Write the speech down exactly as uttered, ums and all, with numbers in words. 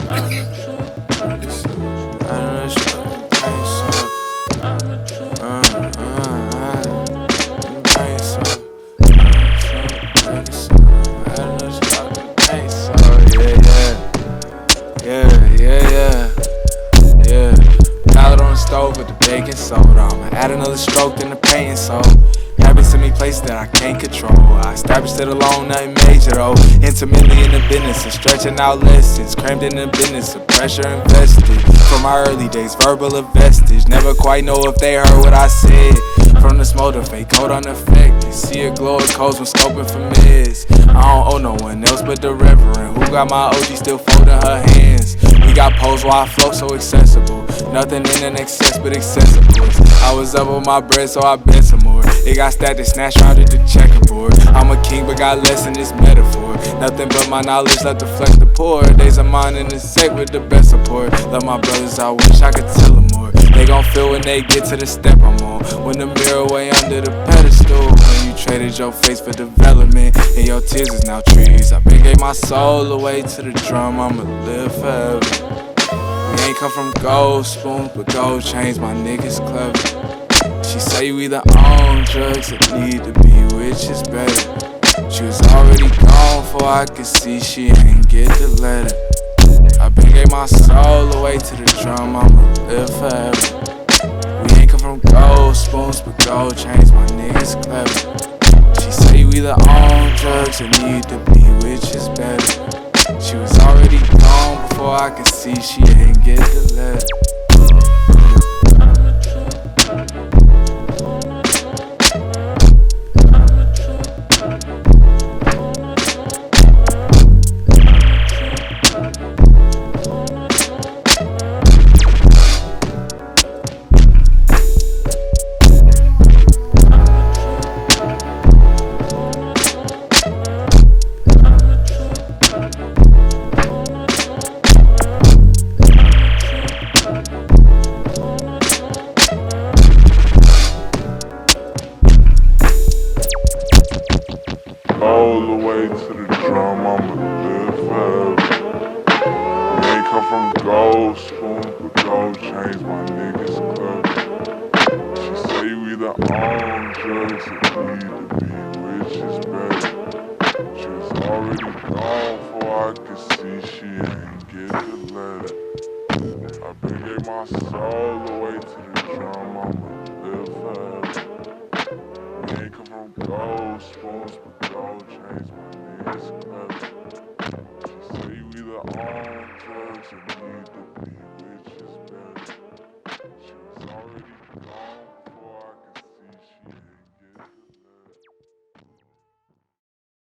I'm a true gangster. I'm a true gangster. I'm a true uh, uh, uh, gangster. Gangster. I'm a true gangster. Yeah, yeah, yeah, yeah, yeah, yeah. Pallet on the stove with the baking soda. I'ma add another stroke than the painting so. Habits in me places that I can't control. I established it alone, nothing major though. Intimately in the business of stretching out lessons, crammed in the business of pressure invested. From my early days, verbal of vestige. Never quite know if they heard what I said. From the smoke to fake cold unaffected. See a glow of codes when scoping for mids. I don't owe no one else but the reverend, who got my O G still folding her hands. We got pose while I flow so accessible. Nothing in an excess but accessible. I was up on my bread so I bet some more. It got stacked and snatched out at the checkerboard. I'm a king but got less in this metaphor. Nothing but my knowledge left to flex the poor. Days of mine in the sec with the best support. Love my brothers, I wish I could tell them more. They gon' feel when they get to the step I'm on. When the mirror way under the pedestal. When you traded your face for development and your tears is now trees. I been gave my soul away to the drum, I'ma live forever. We ain't come from gold spoons, but gold chains, my niggas clever. She say you either own drugs or need to be, which is better. She was already gone before I could see she ain't get the letter. I been gave my soul away to the drum, I'ma live forever. We ain't come from gold spoons, but gold chains, my niggas clever. She say you either own drugs or need to be, which is better. She was already gone before I could see she ain't get the letter. All the way to the drum, I'ma live forever. We ain't come from gold spoons, but gold chains, my niggas clever. She say you either own drugs or need to be, which is better. She was already gone before I could see she ain't get the letter. I been gave my soul away to the drum, I'ma live forever. We ain't come from gold spoons, but gold chains, my niggas clever. She say you either own drugs or need to